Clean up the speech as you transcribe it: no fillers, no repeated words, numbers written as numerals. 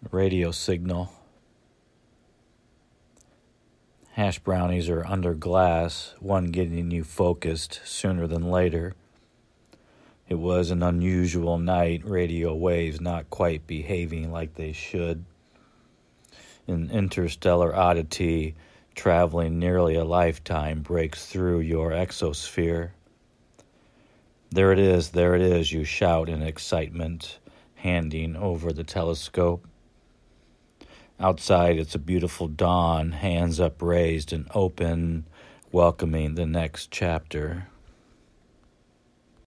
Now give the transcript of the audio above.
radio signal. Hash brownies are under glass, one getting you focused sooner than later. It was an unusual night, radio waves not quite behaving like they should. An interstellar oddity traveling nearly a lifetime breaks through your exosphere. There it is, you shout in excitement, handing over the telescope. Outside, it's a beautiful dawn, hands upraised and open, welcoming the next chapter.